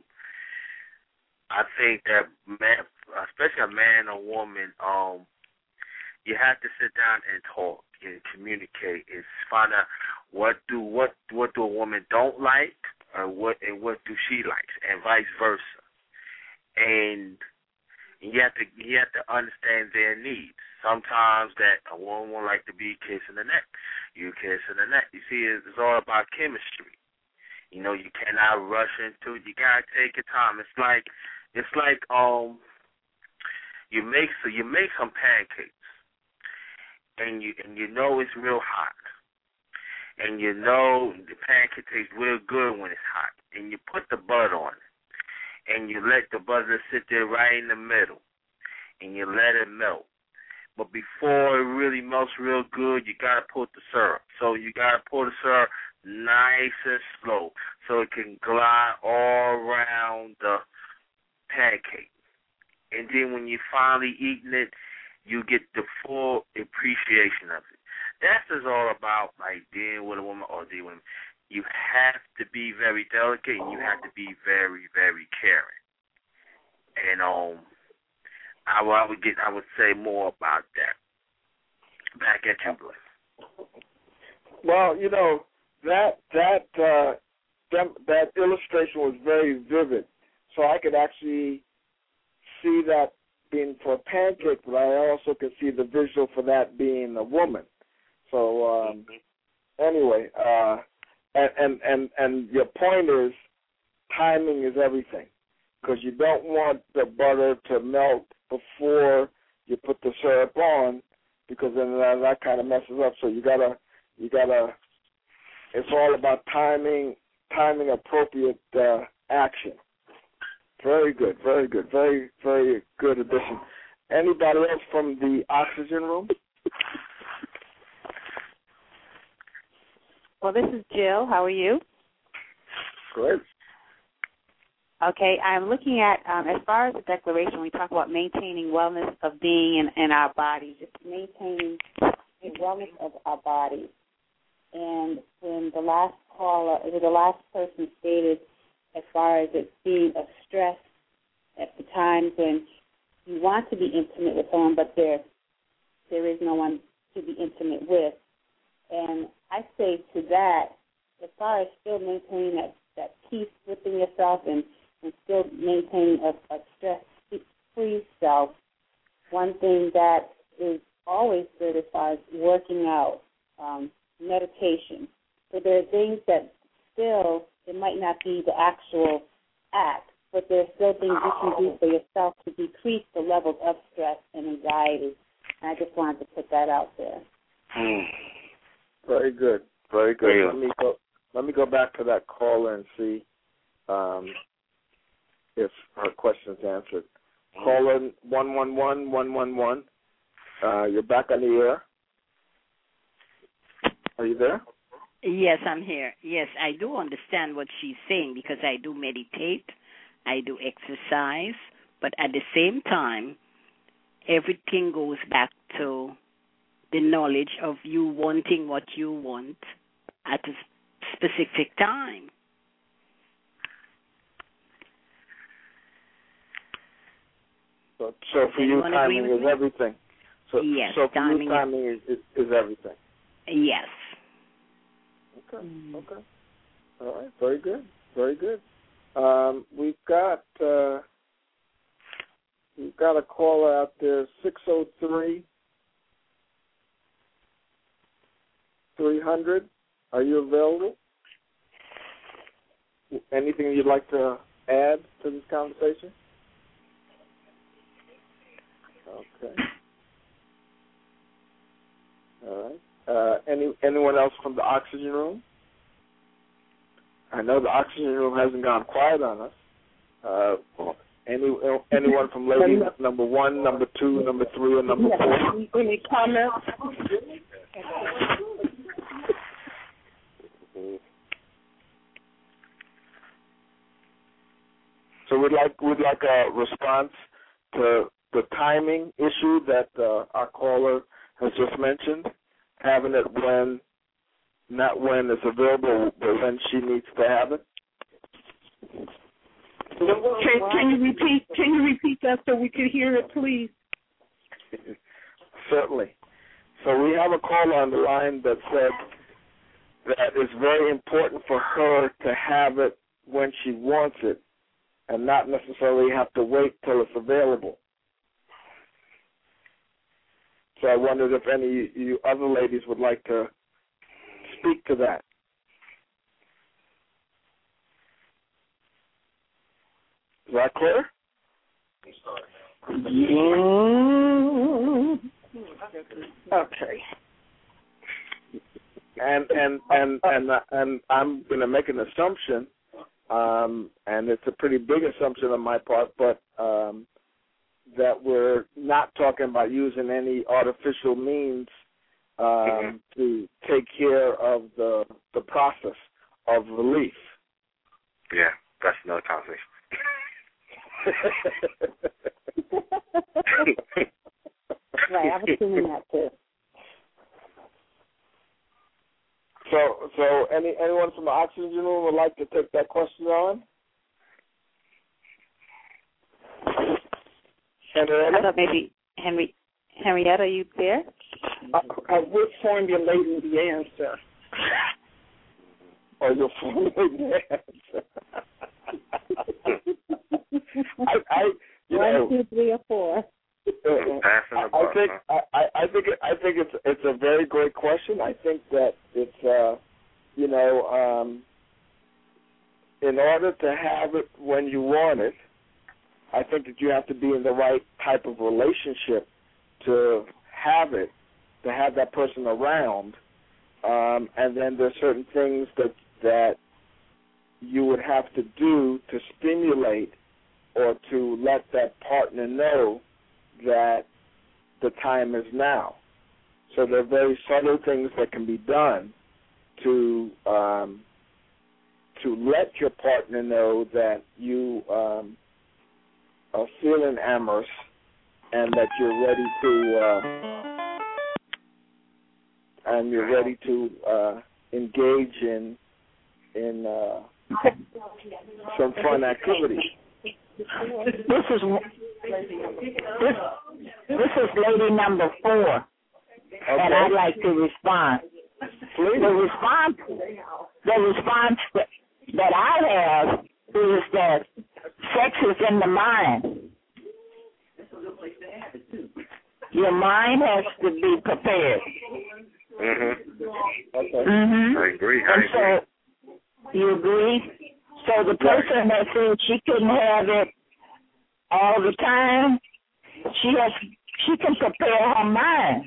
D: I think that, man, especially a man or woman, um, you have to sit down and talk and communicate and find out what do what what do a woman don't like, or what and what do she likes, and vice versa. And you have to you have to understand their needs. Sometimes that a woman won't like to be kissed in the neck. You kiss in the neck. You see, it's all about chemistry. You know, you cannot rush into it. You gotta take your time. It's like it's like um you make so you make some pancakes. And you and you know it's real hot, and you know the pancake tastes real good when it's hot, and you put the butter on it, and you let the butter sit there right in the middle, and you let it melt. But before it really melts real good, you gotta put the syrup. So you gotta pour the syrup nice and slow, so it can glide all around the pancake. And then when you're finally eating it, you get the full appreciation of it. That's just all about like dealing with a woman or dealing with a woman. You have to be very delicate and you have to be very, very caring. And um, I, I would get, I would say more about that. Back at you, Blake.
C: Well, you know that that uh, that, that illustration was very vivid, so I could actually see that being for a pancake, but I also could see the visual for that being a woman. So um, anyway, uh, and, and and and your point is timing is everything, because you don't want the butter to melt before you put the syrup on, because then that, that kind of messes up. So you gotta you gotta. It's all about timing, timing appropriate uh, action. Very good, very good, very, very good addition. Anybody else from the oxygen room?
E: Well, this is Jill. How are you?
C: Great.
E: Okay, I'm looking at, um, as far as the declaration, we talk about maintaining wellness of being in, in our bodies, just maintaining the wellness of our bodies. And when the last caller, the last person stated, as far as it being a stress at the times when you want to be intimate with someone, but there there is no one to be intimate with. And I say to that, as far as still maintaining that, that peace within yourself and, and still maintaining a, a stress-free self, one thing that is always good as far as working out, um, meditation. So there are things that still, it might not be the actual act, but there are still things you can do for yourself to decrease the levels of stress and anxiety. And I just wanted to put that out there.
C: Very good. Very good. Yeah. Let me go let me go back to that caller and see um, if her question's answered. Caller one one one one one one. Uh, you're back on the air. Are you there?
J: Yes, I'm here. Yes, I do understand what she's saying because I do meditate, I do exercise, but at the same time, everything goes back to the knowledge of you wanting what you want at a specific time.
C: So, so for you,
J: Anyone agree
C: timing
J: with
C: is
J: me?
C: everything. So,
J: Yes,
C: so for
J: timing
C: you, timing is, is, is everything.
J: Yes.
C: Okay. Okay. All right. Very good. Very good. Um, we've got uh, we've got a caller out there, six oh three, three hundred. Are you available? Anything you'd like to add to this conversation? Okay. All right. Uh, any anyone else from the oxygen room? I know the oxygen room hasn't gone quiet on us. Uh, any anyone from lady number one, number two, number three, or number four?
G: Any comments?
C: So we'd like we'd like a response to the timing issue that uh, our caller has just mentioned, having it when, not when it's available, but when she needs to have it.
G: Can, can you repeat? Can you repeat that so we can hear it, please?
C: Certainly. So we have a caller on the line that said that it's very important for her to have it when she wants it, and not necessarily have to wait till it's available. So I wondered if any of you other ladies would like to speak to that. Is that clear?
G: Okay.
C: And and and and and I'm going to make an assumption, um, and it's a pretty big assumption on my part, but um, that we're not talking about using any artificial means um, mm-hmm. to take care of the the process of relief.
D: Yeah, that's another conversation.
E: Right, I was assuming that too.
C: So, so any anyone from the oxygen room would like to take that question on? Henrietta?
E: I thought maybe Henry, Henrietta, are you there?
G: I, I was formulating the answer.
C: Oh, you're formulating the answer. I, I, you
E: One,
C: know,
E: two, three, or four.
C: Uh, I think I, I think I think it's it's a very great question. I think that it's uh, you know um, in order to have it when you want it, I think that you have to be in the right type of relationship to have it, to have that person around, um, and then there's certain things that that you would have to do to stimulate or to let that partner know that the time is now. So there are very subtle things that can be done to um, to let your partner know that you um, are feeling amorous and that you're ready to uh, and you're ready to uh, engage in in uh, some fun activities.
I: This is this, this is lady number four,
C: okay.
I: And I'd like to respond.
C: Please.
I: The response, the response that, that I have is that sex is in the mind. Your mind has to be prepared.
D: Mm-hmm.
C: Okay.
I: Mm-hmm.
D: I agree. I
I: and
D: agree.
I: So, you agree? So the person that said she couldn't have it all the time, she has she can prepare her mind.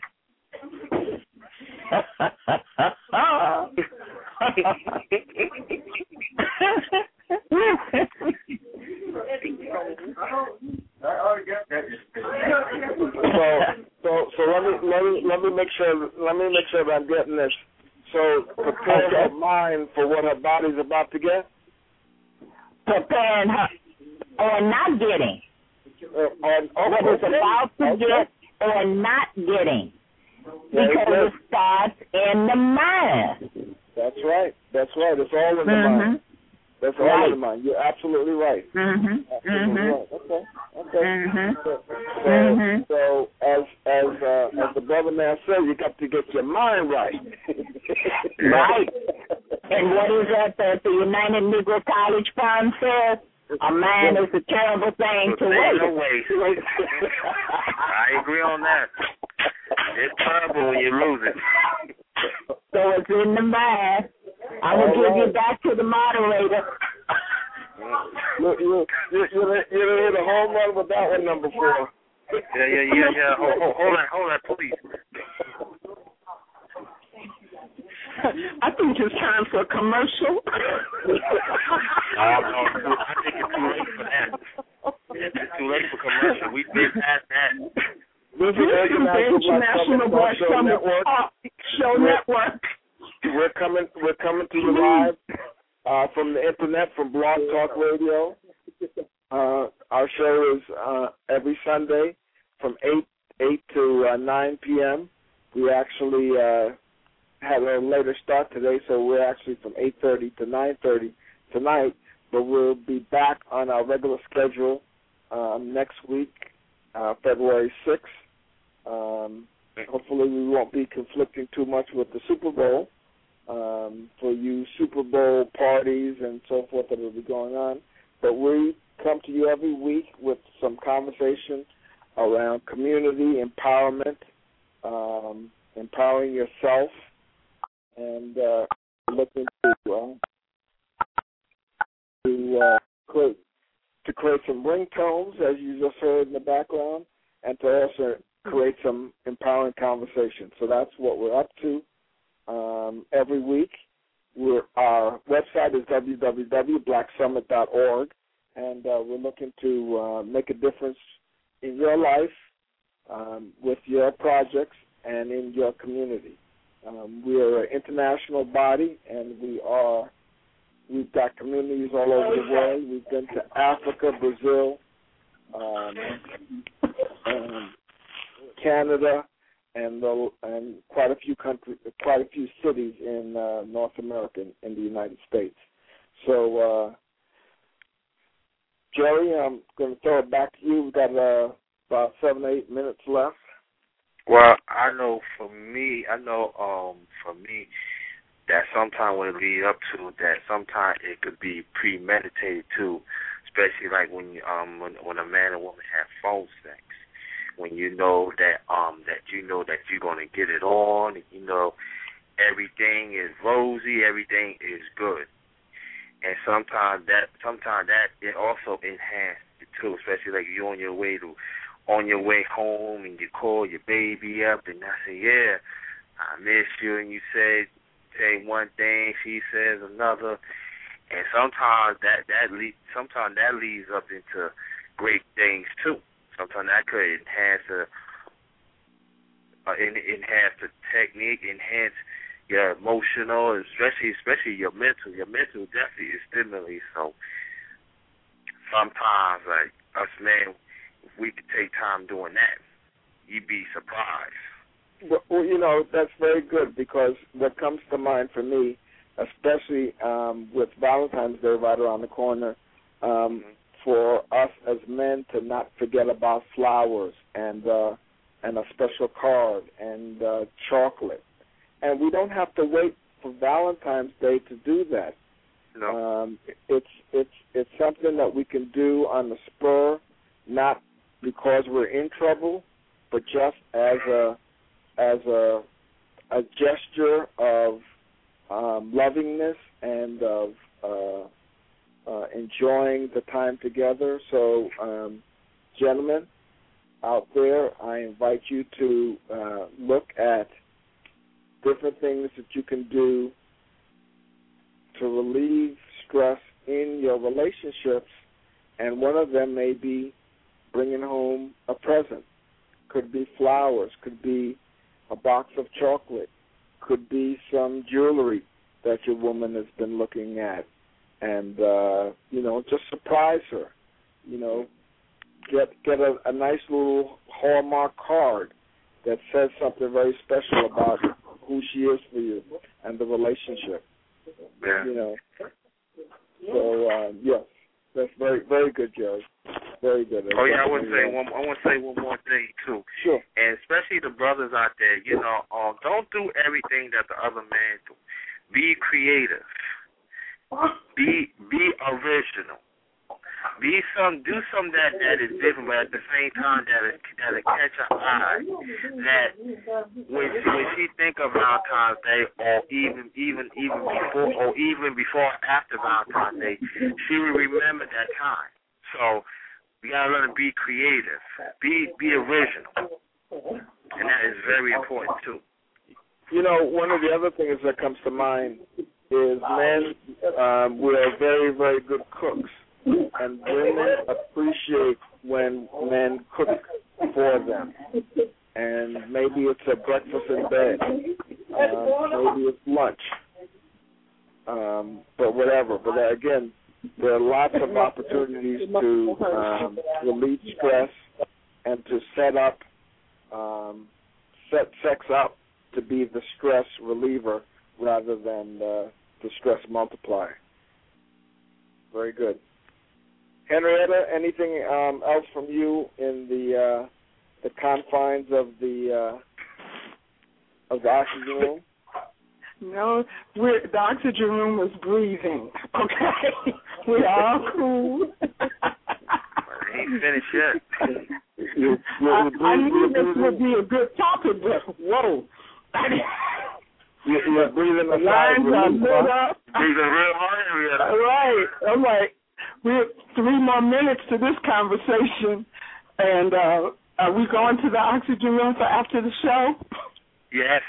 C: so so so let me let me let me make sure let me make sure that I'm getting this. So prepare her mind for what her body's about to get.
I: Preparing her or not getting.
C: Uh, on, oh,
I: what is
C: okay.
I: about to
C: okay.
I: get or not getting.
C: Very
I: because
C: good.
I: it starts in the mind.
C: That's right. That's right. It's all in the
I: mm-hmm.
C: mind. That's all
I: right.
C: of mine. You're absolutely right.
I: Mhm.
C: Absolutely
I: Mhm.
C: right. Okay. Okay.
I: Mhm.
C: So,
I: Mhm.
C: so as as uh, as the brother man said, you got to get your mind right.
I: Right. And what is that that the United Negro College Fund says? A man is a terrible thing to waste.
D: waste. I agree on that. It's terrible when you lose it.
I: So it's in the mind. I will
C: All
I: give
C: right.
I: you back to the moderator.
C: You you you you done you done hit a home run with that one, number four.
D: Yeah, yeah, yeah, yeah. Hold, hold, hold on, hold on, please.
I: I think it's time for a commercial.
D: No, no, I think it's too late for that. It's too late for commercial. We did past that.
C: This is the
I: International Black
C: Show
I: Summit
C: Network.
I: Show Network.
C: We're coming. We're coming to you live uh, from the internet, from Blog Talk Radio. Uh, our show is uh, every Sunday from eight eight to uh, nine p.m. We actually uh, had a later start today, so we're actually from eight thirty to nine thirty tonight. But we'll be back on our regular schedule um, next week, uh, February sixth. Um, hopefully, we won't be conflicting too much with the Super Bowl. Um, for you Super Bowl parties and so forth that will be going on. But we come to you every week with some conversation around community empowerment, um, empowering yourself, and uh, looking to uh, to uh, create to create some ringtones, as you just heard in the background, and to also create some empowering conversation. So that's what we're up to. Um, every week, we're, our website is w w w dot black summit dot org, and uh, we're looking to uh, make a difference in your life, um, with your projects, and in your community. Um, we are an international body, and we are we've got communities all over the world. We've been to Africa, Brazil, um, um, Canada, and the, and quite a few countries, quite a few cities in uh, North America, in the United States. So, uh, Jerry, I'm going to throw it back to you. We've got uh, about seven, eight minutes left.
D: Well, I know for me, I know um, for me that sometimes when it lead up to that, sometimes it could be premeditated too, especially like when um when when a man and woman have phone sex. When you know that um that you know that you're gonna get it on, and you know everything is rosy, everything is good, and sometimes that sometimes that it also enhances it too, especially like you on your way to on your way home and you call your baby up and I say, yeah, I miss you, and you say say one thing, she says another, and sometimes that that lead, sometimes that leads up into great things too. Sometimes that could enhance the uh, enhance the technique, enhance your emotional, especially especially your mental. Your mental definitely is stimulated. So sometimes, like us men, if we could take time doing that, you'd be surprised.
C: Well, you know, that's very good, because what comes to mind for me, especially um, with Valentine's Day right around the corner, um, mm-hmm. for us as men to not forget about flowers and uh, and a special card and uh, chocolate. And we don't have to wait for Valentine's Day to do that.
D: No.
C: Um, it's it's it's something that we can do on the spur, not because we're in trouble, but just as a as a a gesture of um, lovingness and of uh, uh, enjoying the time together. So, um, gentlemen out there, I invite you to uh, look at different things that you can do to relieve stress in your relationships, and one of them may be bringing home a present. Could be flowers, could be a box of chocolate, could be some jewelry that your woman has been looking at, and uh, you know, just surprise her. You know, get get a, a nice little Hallmark card that says something very special about who she is for you and the relationship.
D: Yeah.
C: You know, So um, yes, that's very very good, Jerry. Very good.
D: Oh yeah, I want to say one. I want to say one more thing too.
C: Sure.
D: And especially the brothers out there, you know, um, don't do everything that the other man do. Be creative. Be be original. Be some do something that, that is different, but at the same time that it that it catch her eye. That when she, when she think of Valentine's Day, or even even even before or even before or after Valentine's Day, she will remember that time. So we gotta learn to be creative, be be original, and that is very important too.
C: You know, one of the other things that comes to mind is men. Um, we are very very good cooks. And women appreciate when men cook for them. And maybe it's a breakfast in bed. Uh, maybe it's lunch. Um, but whatever. But again, there are lots of opportunities to um, relieve stress and to set up, um, set sex up to be the stress reliever rather than uh, the stress multiplier. Very good. Henrietta, anything um, else from you in the uh, the confines of the uh, of the oxygen room?
B: No, we're, the oxygen room is breathing. Okay, we're all cool.
D: I ain't finished yet.
C: you, you,
B: I,
C: you
B: I knew this would be a good topic, but whoa.
C: you, you're breathing
B: the lines are lit up.
D: Breathing real hard, Henrietta.
B: Right. I'm like, we have three more minutes to this conversation, and uh, are we going to the oxygen room for after the show?
D: Yes.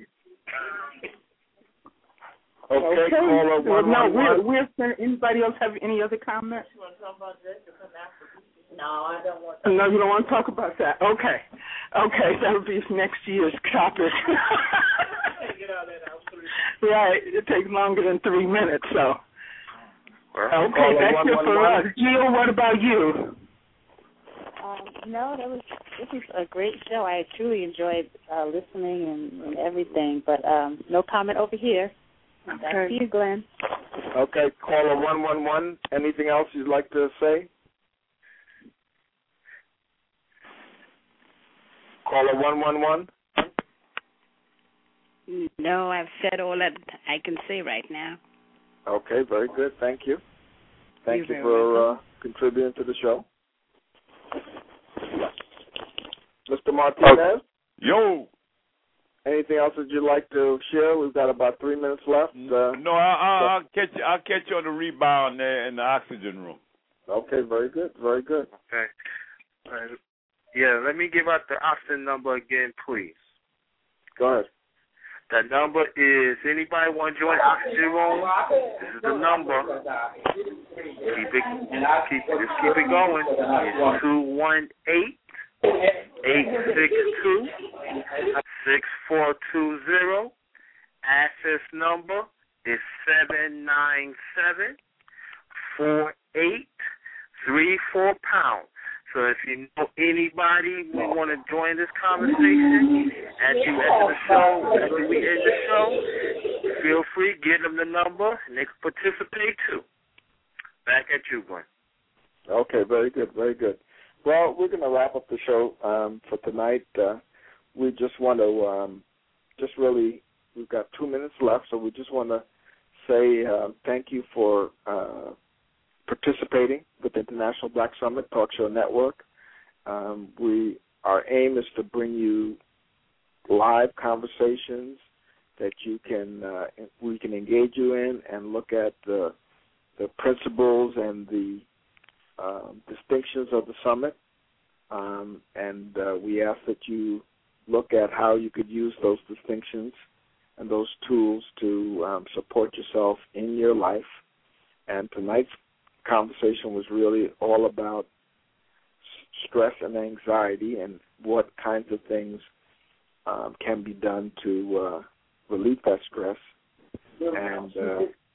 C: Okay, okay. Caller
B: well,
C: one,
B: no,
C: one,
B: we're,
C: one.
B: we're, anybody else have any other comments?
K: You want to talk about this or come after? No, I don't want
B: to. No, you don't want to talk about that. Okay. Okay, that'll be next year's topic.
K: Get all that out.
B: Right, it takes longer than three minutes, so.
C: Well,
B: okay, that's
C: one,
B: it
C: one,
B: for
C: one.
B: us. Jill, what about you?
E: Um, no, that was this was a great show. I truly enjoyed uh, listening and, and everything, but um, no comment over here. Back
B: Okay.
E: to you, Glenn.
C: Okay, caller one one one. Anything else you'd like to say? Caller one one one.
J: No, I've said all that I can say right now.
C: Okay, very good. Thank you. Thank
J: You're
C: you
J: very
C: for uh, contributing to the show. Mister Martinez?
F: Yo.
C: Anything else that you'd like to share? We've got about three minutes left. Uh,
F: no, I, I, I'll catch you. I'll catch you on the rebound there in the oxygen room.
C: Okay, very good, very good.
D: Okay. All right. Yeah, let me give out the oxygen number again, please.
C: Go ahead.
D: The number is, anybody want to join Oxygen Room? This is the number. Keep it, keep, just keep it going. It's two one eight, eight six two, six four two zero. Access number is seven nine seven, four eight three four pound. So if you know anybody who want to join this conversation at the end of the show, after we end the show, feel free, give them the number, and they can participate too. Back at you, Glenn.
C: Okay, very good, very good. Well, we're going to wrap up the show um, for tonight. Uh, we just want to um, just really, we've got two minutes left, so we just want to say uh, thank you for uh, participating with the International Black Summit Talk Show Network. Um, we our aim is to bring you live conversations that you can uh, we can engage you in and look at the the principles and the um, distinctions of the summit. Um, and uh, we ask that you look at how you could use those distinctions and those tools to um, support yourself in your life. And tonight's conversation was really all about stress and anxiety and what kinds of things um, can be done to uh, relieve that stress. And uh,